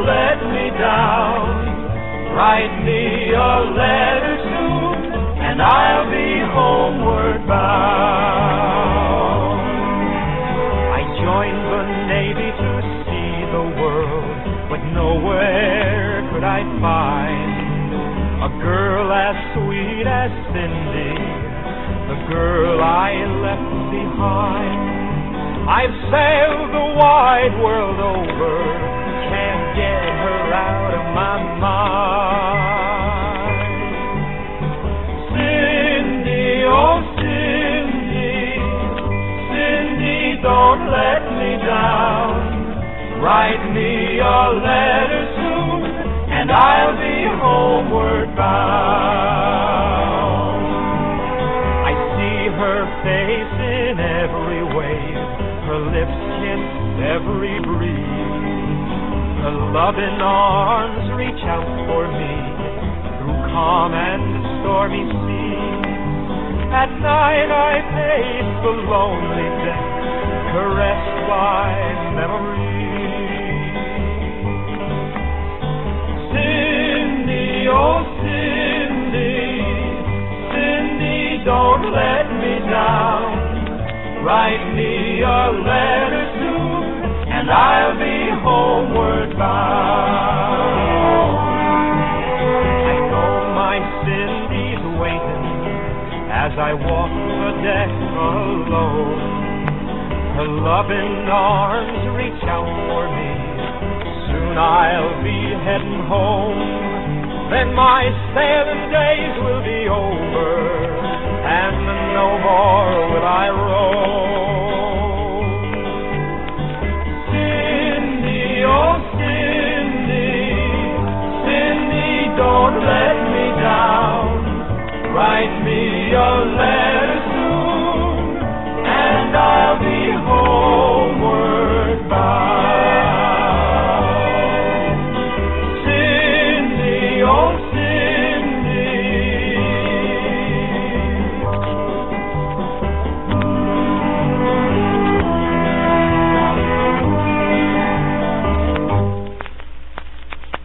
don't let me down. Write me a letter soon, and I'll be homeward bound. I joined the Navy to see the world, but nowhere could I find a girl as sweet as Cindy, the girl I left behind. I've sailed the wide world over, can't get her out of my mind. Cindy, oh Cindy, Cindy, don't let me down. Write me a letter soon, and I'll be homeward bound. I see her face in every wave, her lips kiss every breeze. Her loving arms reach out for me through calm and stormy seas. At night I pace the lonely deck, caressed by memories. Cindy, oh Cindy, Cindy, don't let me down. Write me a letter soon, and I'll be homeward bound. I know my Cindy's waiting as I walk the deck alone. Her loving arms reach out for me, soon I'll be heading home. Then my sailing days will be over, and no more will I roam. Cindy, oh Cindy, Cindy, don't let me down. Write me a letter